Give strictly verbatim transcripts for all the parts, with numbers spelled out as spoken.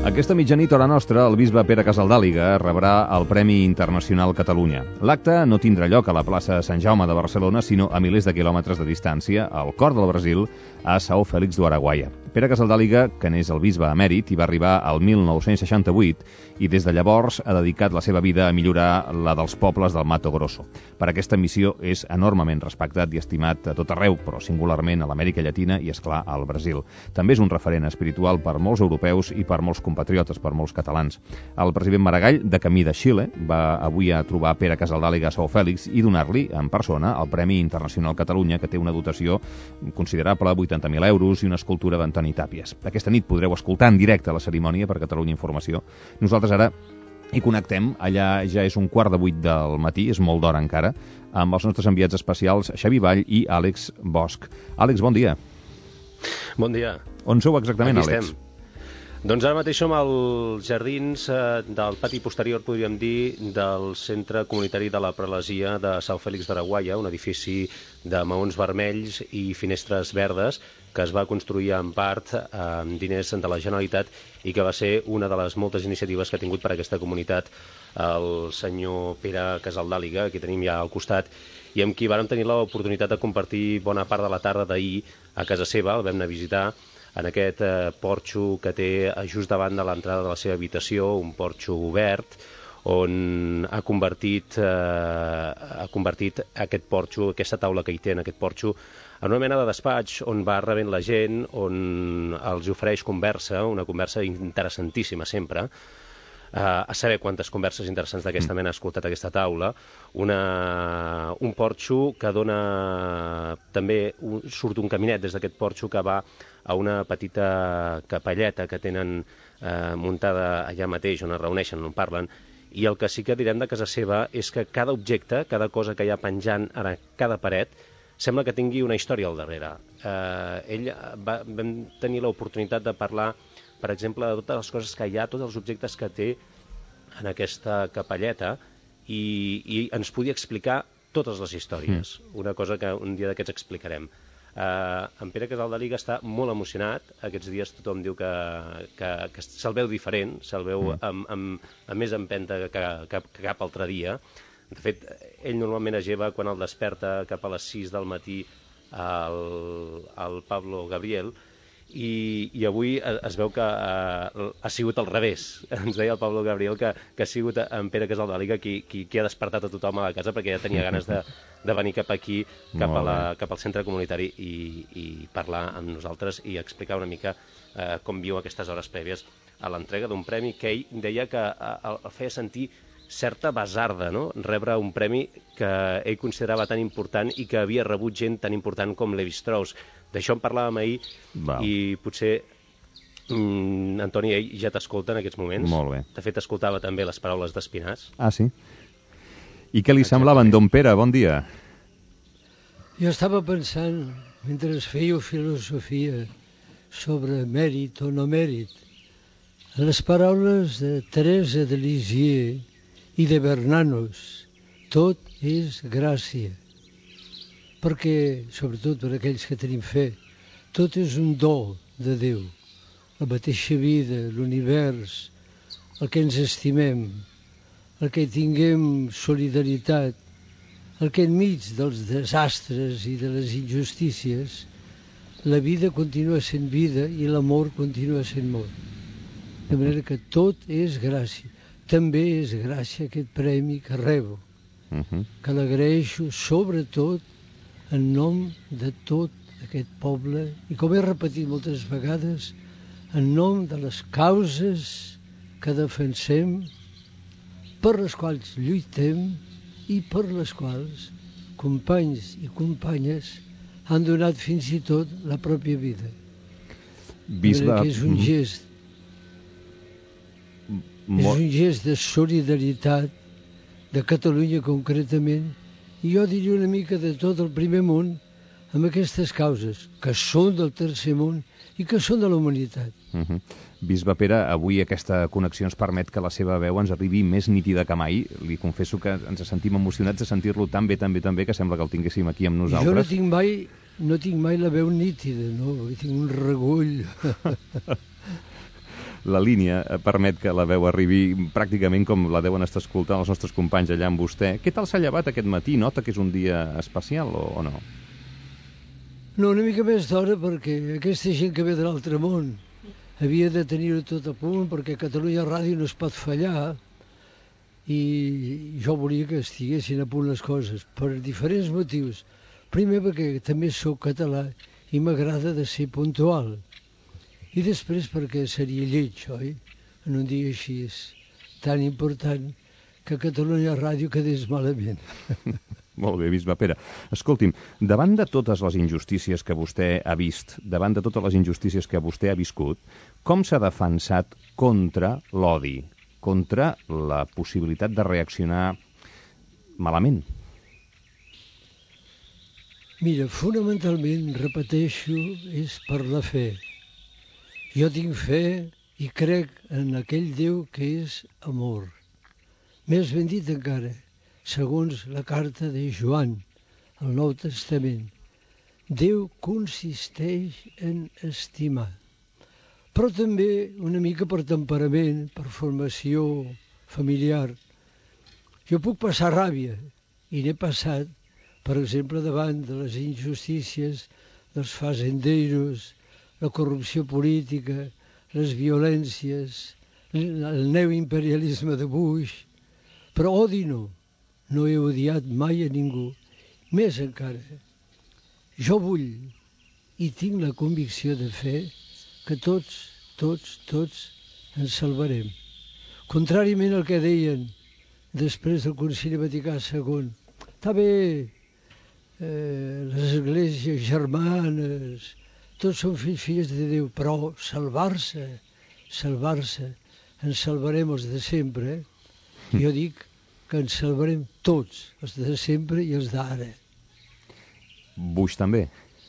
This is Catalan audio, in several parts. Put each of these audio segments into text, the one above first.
Aquesta mitjanit, hora nostra, el bisbe Pere Casaldàliga rebrà el Premi Internacional Catalunya. L'acte no tindrà lloc a la plaça Sant Jaume de Barcelona, sinó a milers de quilòmetres de distància, al cor del Brasil, a São Félix do Araguaia. Pere Casaldàliga, que n'és el bisbe emèrit, hi va arribar al mil nou-cents seixanta-vuit i des de llavors ha dedicat la seva vida a millorar la dels pobles del Mato Grosso. Per aquesta missió és enormement respectat i estimat a tot arreu, però singularment a l'Amèrica Llatina i, esclar, al Brasil. També és un referent espiritual per molts europeus i per molts compatriotes, per molts catalans. El president Maragall, de camí de Xile, va avui a trobar Pere Casaldàliga a São Félix i donar-li, en persona, el Premi Internacional Catalunya, que té una dotació considerable, vuitanta mil euros, i una escultura d'Antoni Tàpies. Aquesta nit podreu escoltar en directe la cerimònia per Catalunya Informació. Nosaltres ara hi connectem, allà ja és un quart de vuit del matí, és molt d'hora encara, amb els nostres enviats especials Xavi Vall i Àlex Bosch. Àlex, bon dia. Bon dia. On sou exactament, Aquí Àlex? estem. Doncs ara mateix som als jardins eh, del pati posterior, podríem dir, del Centre Comunitari de la Prelasia de São Félix d'Araguaia, un edifici de maons vermells i finestres verdes que es va construir en part amb diners de la Generalitat i que va ser una de les moltes iniciatives que ha tingut per aquesta comunitat el senyor Pere Casaldàliga, que tenim ja al costat, i amb qui vàrem tenir l'oportunitat de compartir bona part de la tarda d'ahir a casa seva. El vam anar a visitar en aquest eh, porxo que té just davant de l'entrada de la seva habitació, un porxo obert, on ha convertit, eh, ha convertit aquest porxo, aquesta taula que hi té en aquest porxo, en una mena de despatx on va rebent la gent, on els ofereix conversa, una conversa interessantíssima sempre, Uh, a saber quantes converses interessants d'aquesta mena ha escoltat aquesta taula, una, un porxo que dona també, un, surt un caminet des d'aquest porxo que va a una petita capelleta que tenen uh, muntada allà mateix, on es reuneixen, on parlen, i el que sí que direm de casa seva és que cada objecte, cada cosa que hi ha penjant a cada paret, sembla que tingui una història al darrere. Uh, ell va, vam tenir l'oportunitat de parlar, per exemple, de totes les coses que hi ha, tots els objectes que té en aquesta capelleta, i, i ens podia explicar totes les històries, mm. una cosa que un dia d'aquests explicarem. Uh, en Pere Casaldàliga està molt emocionat, aquests dies tothom diu que, que, que se'l veu diferent, se'l veu mm. amb, amb, amb més empenta que, que, que cap altre dia. De fet, ell normalment es lleva quan el desperta cap a les sis del matí al, al Pablo Gabriel, I, i avui es veu que uh, ha sigut al revés. Ens deia el Pablo Gabriel que, que ha sigut en Pere Casaldàliga qui, qui, qui ha despertat a tothom a la casa, perquè ja tenia ganes de, de venir cap aquí, cap, a la, cap al centre comunitari i, i parlar amb nosaltres i explicar una mica uh, com viu aquestes hores prèvies a l'entrega d'un premi que ell deia que uh, el feia sentir certa basarda, no? Rebre un premi que ell considerava tan important i que havia rebut gent tan important com Levi Strauss. D'això en parlàvem ahir. Val. I potser mm, Antoni, ell ja t'escolta en aquests moments. Molt bé. De fet, escoltava també les paraules d'Espinàs. Ah, sí? I què li semblaven, don Pere? Bon dia. Jo estava pensant, mentre feia filosofia sobre mèrit o no mèrit, en les paraules de Teresa de Lisieux i de Bernanos, tot és gràcia. Perquè, sobretot per aquells que tenim fe, tot és un do de Déu. La mateixa vida, l'univers, el que ens estimem, el que tinguem solidaritat, el que enmig dels desastres i de les injustícies, la vida continua sent vida i l'amor continua sent amor. De manera que tot és gràcia. També és gràcia aquest premi que rebo, uh-huh. que l'agraeixo sobretot en nom de tot aquest poble i, com he repetit moltes vegades, en nom de les causes que defensem, per les quals lluitem i per les quals companys i companyes han donat fins i tot la pròpia vida. Bisbe... Que és un gest, és un gest de solidaritat de Catalunya concretament, i jo diria una mica de tot el primer món, amb aquestes causes, que són del tercer món i que són de la humanitat. Uh-huh. Bisbe Pere, avui aquesta connexió ens permet que la seva veu ens arribi més nítida que mai. Li confesso que ens sentim emocionats de sentir-lo tan bé, tan bé, tan bé, que sembla que el tinguéssim aquí amb nosaltres. Jo no tinc mai, no tinc mai la veu nítida, no? Tinc un regull. la línia permet que la veu arribi pràcticament com la deuen estar escoltant els nostres companys allà amb vostè. Què tal s'ha llevat aquest matí? Nota que és un dia especial o, o no? No, una mica més d'hora, perquè aquesta gent que ve de l'altre món havia de tenir-ho tot a punt, perquè Catalunya Ràdio no es pot fallar, i jo volia que estiguessin a punt les coses, per diferents motius. Primer perquè també sóc català i m'agrada de ser puntual. I després perquè seria lleig, oi? En un dia així tan important que Catalunya Ràdio quedés malament. Molt bé, bisbe Pere. Escolti'm, davant de totes les injustícies que vostè ha vist, davant de totes les injustícies que vostè ha viscut, com s'ha defensat contra l'odi, contra la possibilitat de reaccionar malament? Mira, fonamentalment, repeteixo, és per la fe. Jo tinc fe i crec en aquell Déu que és amor. Més ben dit encara, segons la carta de Joan, al Nou Testament, Déu consisteix en estimar. Però també una mica per temperament, per formació familiar. Jo puc passar ràbia, i n'he passat, per exemple, davant de les injustícies dels fazendeiros, la corrupció política, les violències, el neoimperialisme de Bush. Però odi no, no he odiat mai a ningú. Més encara, jo vull i tinc la convicció de fer que tots, tots, tots ens salvarem. Contràriament al que deien després del Concili Vaticà segon, està bé, eh, les esglésies germanes, tots són fills, filles de Déu, però salvar-se, salvar-se, ens salvarem els de sempre. Eh? Jo dic que ens salvarem tots, els de sempre i els d'ara. Bush també?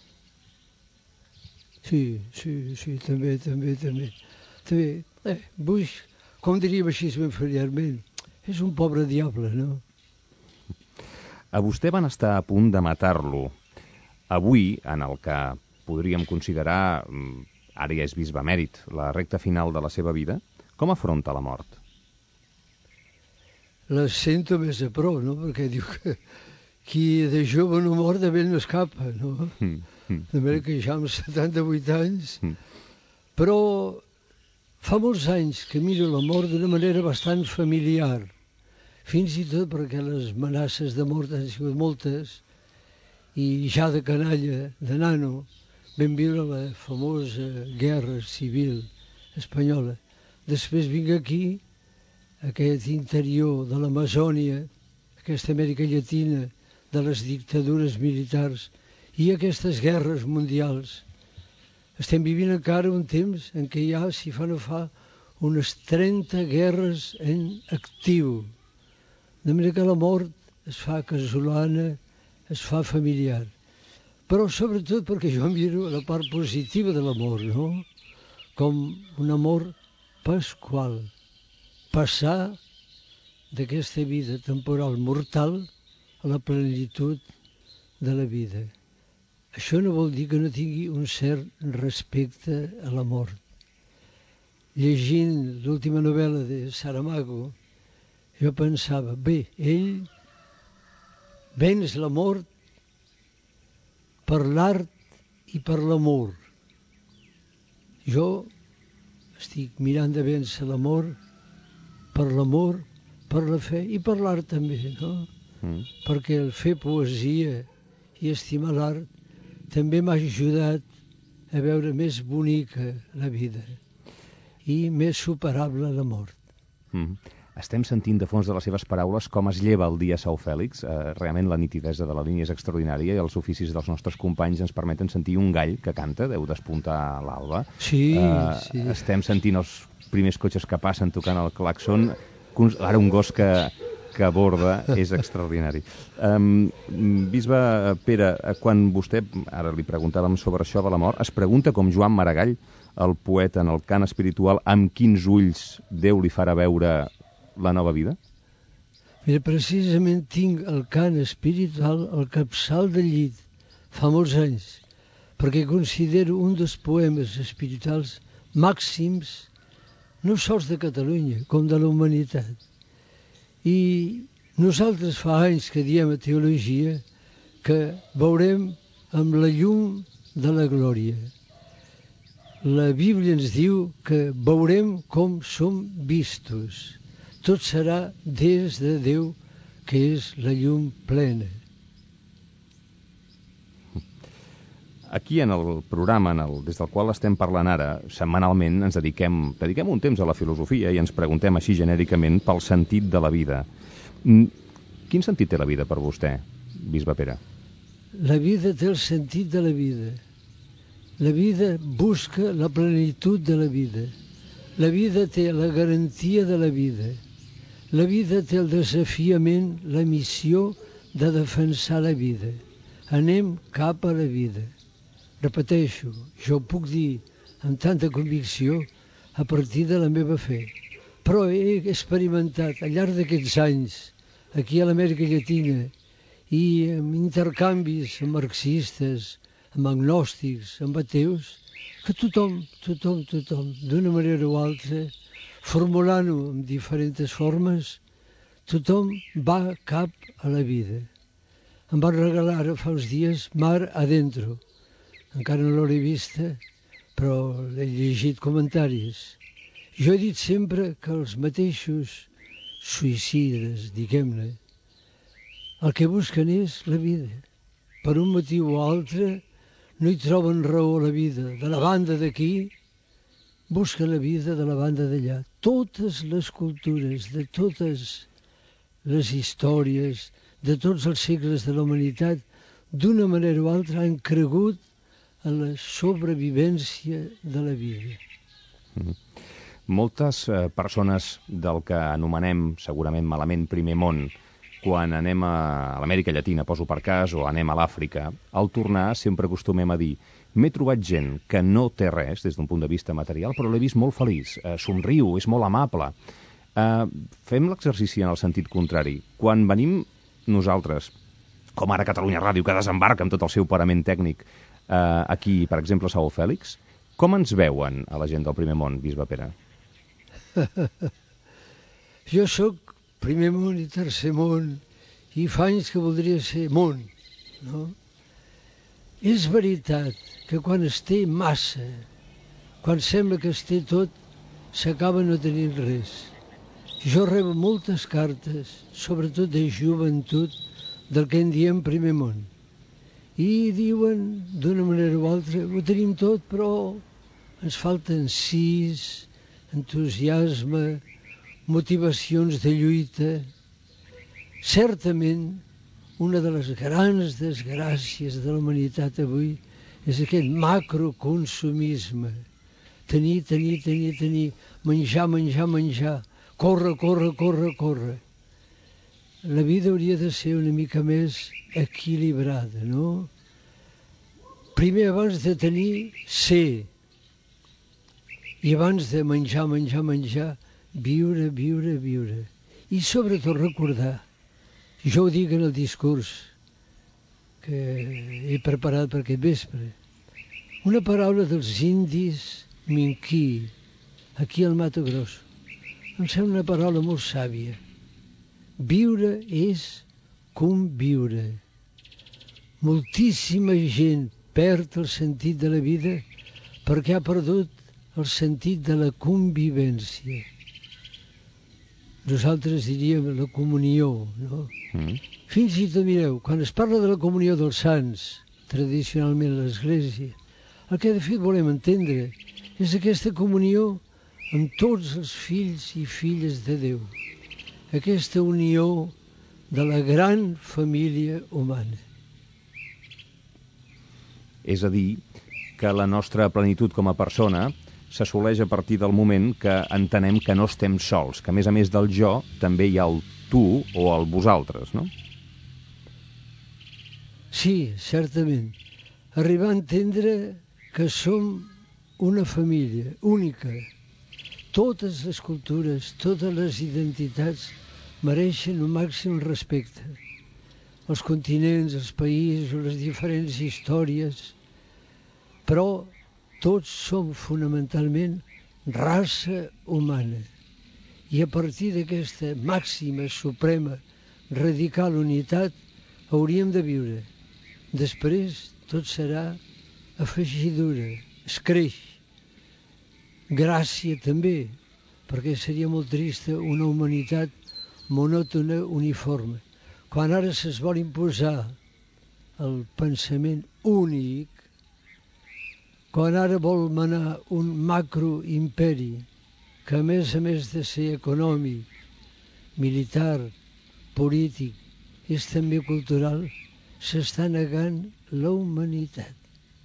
Sí, sí, sí, també, també, també. també. Eh, Bush, com diríem així ben familiarment, és un pobre diable, no? A vostè van estar a punt de matar-lo. Avui, en el que podríem considerar, ara ja és bisbe emèrit, la recta final de la seva vida, com afronta la mort? La sento més a prop, no? Perquè diu que qui de jove no mor, de vell no escapa, no? Mm, mm, de manera que ja amb setanta-vuit anys. Mm. Però fa molts anys que miro la mort d'una manera bastant familiar, fins i tot perquè les amenaces de mort han sigut moltes, i ja de canalla, de nano, vam viure la famosa guerra civil espanyola. Després vinc aquí, aquest interior de l'Amazònia, aquesta Amèrica Llatina, de les dictadures militars i aquestes guerres mundials. Estem vivint encara un temps en què hi ha, si fa no fa, unes trenta guerres en actiu. De manera que la mort es fa casolana, es fa familiar. Però sobretot perquè jo miro la part positiva de l'amor, no? Com un amor pasqual. Passar d'aquesta vida temporal mortal a la plenitud de la vida. Això no vol dir que no tingui un cert respecte a la mort. Llegint l'última novel·la de Saramago, jo pensava, bé, ell venç la mort per l'art i per l'amor. Jo estic mirant de vèncer la mort per l'amor, per la fe i per l'art també, no? Mm. Perquè el fer poesia i estimar l'art també m'ha ajudat a veure més bonica la vida i més superable la mort. Mm. Estem sentint de fons de les seves paraules com es lleva el dia Sau Fèlix. Eh, realment la nitidesa de la línia és extraordinària i els oficis dels nostres companys ens permeten sentir un gall que canta, deu despuntar l'alba. Sí, eh, sí. Estem sentint els primers cotxes que passen tocant el claxon. Ara un gos que, que aborda és extraordinari. Um, bisbe Pere, quan vostè, ara li preguntàvem sobre això de la mort, es pregunta com Joan Maragall, el poeta en el cant espiritual, amb quins ulls Déu li farà veure la nova vida? Mira, precisament tinc el cant espiritual al capçal del llit, fa molts anys, perquè considero un dels poemes espirituals màxims no sols de Catalunya, com de la humanitat. I nosaltres fa anys que diem a teologia que veurem amb la llum de la glòria. La Bíblia ens diu que veurem com som vistos. Tot serà des de Déu, que és la llum plena. Aquí, en el programa en el, des del qual estem parlant ara, setmanalment ens dediquem, dediquem un temps a la filosofia i ens preguntem així genèricament pel sentit de la vida. Quin sentit té la vida per vostè, bisbe Pere? La vida té el sentit de la vida. La vida busca la plenitud de la vida. La vida té la garantia de la vida. La vida té el desafiament, la missió de defensar la vida. Anem cap a la vida. Repeteixo, jo ho puc dir amb tanta convicció a partir de la meva fe. Però he experimentat al llarg d'aquests anys, aquí a l'Amèrica Llatina, i amb intercanvis amb marxistes, amb agnòstics, amb ateus, que tothom, tothom, tothom, d'una manera o altra, formulant-ho amb diferents formes, tothom va cap a la vida. Em van regalar ara fa uns dies Mar Adentro. Encara no l'he vista, però he llegit comentaris. Jo he dit sempre que els mateixos suïcides, diguem-ne, el que busquen és la vida. Per un motiu o altre no hi troben raó a la vida. De la banda d'aquí busquen la vida de la banda d'allà. Totes les cultures, de totes les històries, de tots els segles de la humanitat, d'una manera o altra han cregut en la sobrevivència de la vida. Mm. Moltes eh, persones del que anomenem segurament malament primer món, quan anem a, a l'Amèrica Llatina, poso per cas, o anem a l'Àfrica, al tornar sempre acostumem a dir m'he trobat gent que no té res des d'un punt de vista material, però l'he vist molt feliç, eh, somriu, és molt amable. Eh, fem l'exercici en el sentit contrari. Quan venim nosaltres, com ara Catalunya Ràdio, que desembarca amb tot el seu parament tècnic, Uh, aquí, per exemple, a São Félix, com ens veuen a la gent del primer món, bisbe Pere? Jo sóc primer món i tercer món i fa anys que voldria ser món, no? És veritat que quan es té massa, quan sembla que es té tot, s'acaba no tenint res. Jo rebo moltes cartes, sobretot de joventut, del que en diem primer món. I diuen, d'una manera o altra, ho tenim tot, però ens falten sis, entusiasme, motivacions de lluita. Certament, una de les grans desgràcies de la humanitat avui és aquest macroconsumisme. Tenir, tenir, tenir, tenir, menjar, menjar, menjar, córrer, córrer, córrer, córrer. La vida hauria de ser una mica més equilibrada, no? Primer, abans de tenir, ser. I abans de menjar, menjar, menjar, viure, viure, viure. I sobretot recordar, jo ho dic en el discurs que he preparat per aquest vespre, una paraula dels indis Minquí, aquí al Mato Grosso. Em sembla una paraula molt sàvia. Viure és conviure. Moltíssima gent perd el sentit de la vida perquè ha perdut el sentit de la convivència. Nosaltres diríem la comunió, no? Mm. Fins i tot, mireu, quan es parla de la comunió dels sants, tradicionalment a l'Església, el que de fet volem entendre és aquesta comunió amb tots els fills i filles de Déu. Aquesta unió de la gran família humana. És a dir, que la nostra plenitud com a persona s'assoleix a partir del moment que entenem que no estem sols, que a més a més del jo també hi ha el tu o el vosaltres, no? Sí, certament. Arribar a entendre que som una família única. Totes les cultures, totes les identitats mereixen un màxim respecte. Els continents, els països, les diferents històries, però tots som fonamentalment raça humana. I a partir d'aquesta màxima, suprema, radical unitat hauríem de viure. Després tot serà afegidura, escreix. Gràcia també, perquè seria molt trista una humanitat monòtona, uniforme. Quan ara se's vol imposar el pensament únic, quan ara vol manar un macroimperi que a més a més de ser econòmic, militar, polític, és també cultural, s'està negant la humanitat.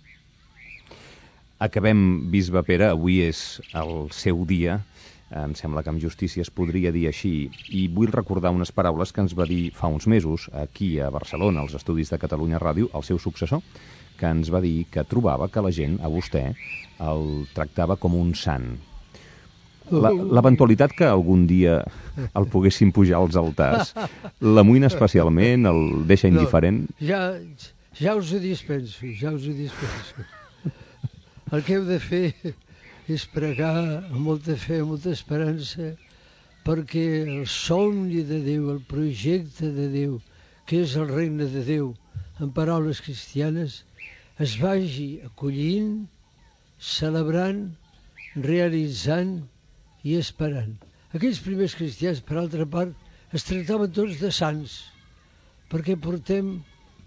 Acabem, bisbe Pere, avui és el seu dia, em sembla que amb justícia es podria dir així, i vull recordar unes paraules que ens va dir fa uns mesos, aquí a Barcelona, als estudis de Catalunya Ràdio, el seu successor, que ens va dir que trobava que la gent, a vostè, el tractava com un sant. L'eventualitat que algun dia el poguessin pujar als altars, l'amoïna especialment, el deixa indiferent? No, ja, ja us ho dispenso, ja us ho dispenso. El que heu de fer és pregar amb molta fe, amb molta esperança, perquè el somni de Déu, el projecte de Déu, que és el regne de Déu, en paraules cristianes, es vagi acollint, celebrant, realitzant i esperant. Aquells primers cristians, per altra part, es tractaven tots de sants, perquè portem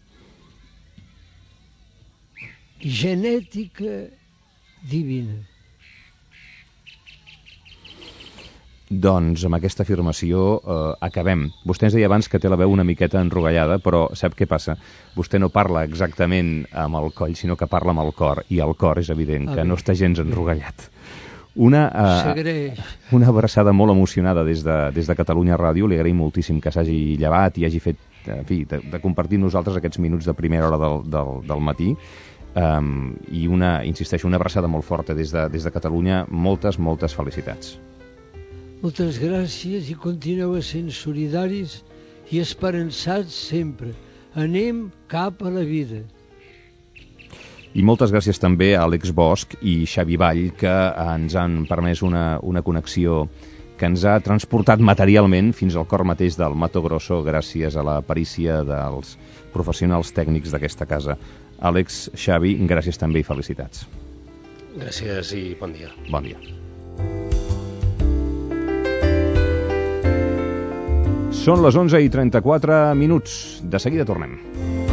genètica divina. Doncs amb aquesta afirmació eh, acabem. Vostè ens deia abans que té la veu una miqueta enrogallada, però sap què passa? Vostè no parla exactament amb el coll, sinó que parla amb el cor, i el cor és evident que no està gens enrogallat. Una, eh, una abraçada molt emocionada des de, des de Catalunya Ràdio. Li agraïm moltíssim que s'hagi llevat i hagi fet, en fi, de, de compartir amb nosaltres aquests minuts de primera hora del, del, del matí. Um, I una, insisteixo, una abraçada molt forta des de, des de Catalunya. Moltes, moltes felicitats. Moltes gràcies i continueu sent solidaris i esperançats sempre. Anem cap a la vida. I moltes gràcies també a Àlex Bosch i Xavi Vall, que ens han permès una, una connexió que ens ha transportat materialment fins al cor mateix del Mato Grosso, gràcies a la perícia dels professionals tècnics d'aquesta casa. Àlex, Xavi, gràcies també i felicitats. Gràcies i bon dia. Bon dia. Són les onze i trenta-quatre minuts. De seguida tornem.